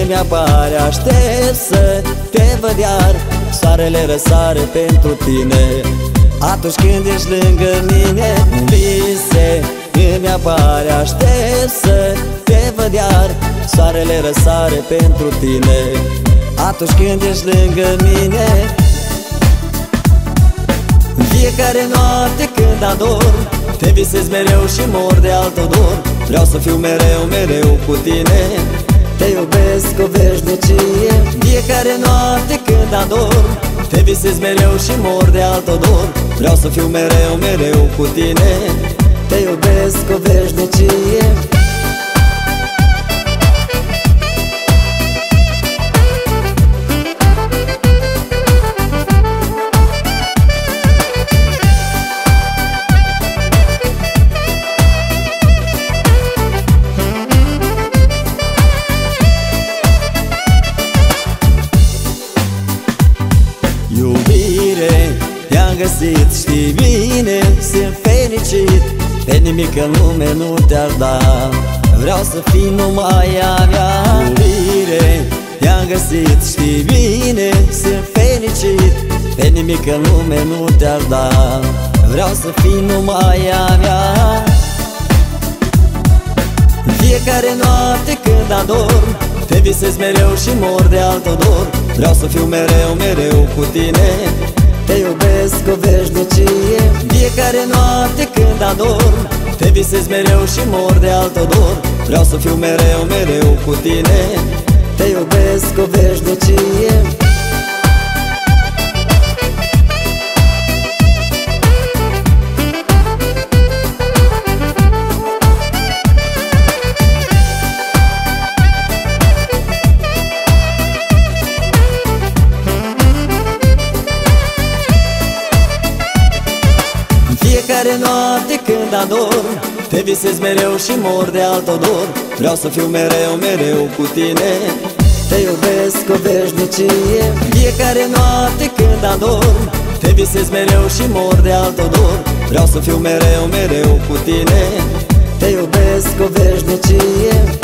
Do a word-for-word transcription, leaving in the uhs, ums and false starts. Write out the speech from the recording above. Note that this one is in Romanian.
îmi apare. Aștept să te văd iar, soarele răsare pentru tine. Atunci când ești lângă mine, în vise îmi apare. Aștept să te văd iar, soarele răsare pentru tine. Atunci când ești lângă mine. În fiecare noapte când adorm, te visez mereu și mor de altă dor. Vreau să fiu mereu, mereu cu tine. Te iubesc o veșnicie. Fiecare noapte când adorm, te visez mereu și mor de altă dor. Vreau să fiu mereu, mereu cu tine. Te iubesc o veșnicie. Iubire, te-am găsit, știi bine, sunt fericit. Pe nimic în lume nu te-ar da, vreau să fii numai a mea. Iubire, te-am găsit, știi bine, sunt fericit. Pe nimic în lume nu te-ar da, vreau să fii numai a mea. Fiecare noapte când adorm, te visez mereu și mor de altă dor. Vreau să fiu mereu, mereu cu tine. Te iubesc o veșnicie. Fiecare noapte când adorm, te visez mereu și mor de altă dor. Vreau să fiu mereu, mereu cu tine. Te iubesc o veșnicie. Fiecare noapte când adorm, te visez mereu și mor de altă dor. Vreau să fiu mereu, mereu cu tine. Te iubesc o veșnicie. Fiecare noapte când adorm, te visez mereu și mor de altă dor. Vreau să fiu mereu, mereu cu tine. Te iubesc o veșnicie.